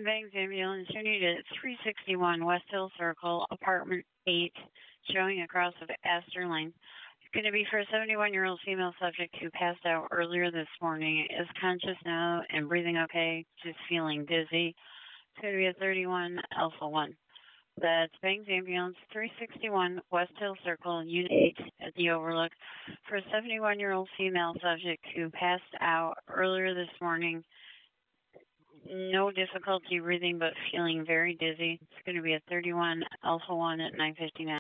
Bangs Ambulance, you need at 361 West Hill Circle, apartment 8, showing across of Astor Lane. It's going to be for a 71-year-old female subject who passed out earlier this morning, is conscious now and breathing okay, just feeling dizzy. It's going to be a 31 Alpha 1. That's Bangs Ambulance, 361 West Hill Circle, Unit 8 at the Overlook, for a 71-year-old female subject who passed out earlier this morning. No difficulty breathing, but feeling very dizzy. It's going to be a 31 Alpha 1 at 9:59.